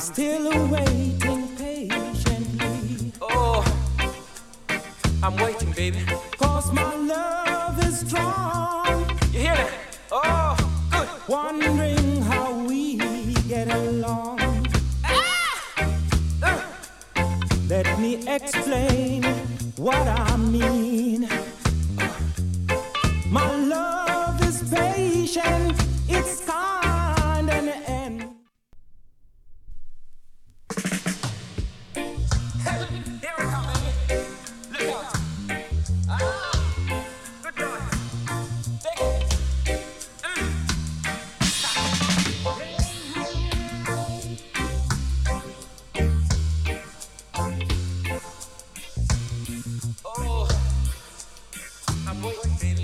still waiting patiently. Oh, I'm waiting, baby. 'Cause my love is strong. You hear that? Oh, good. Wondering how we get along. Let me explain what I mean. My love is patient, it's kind and end. Here we come, baby. Look out. Ah, good boy. Take it. Oh, I'm waiting, baby.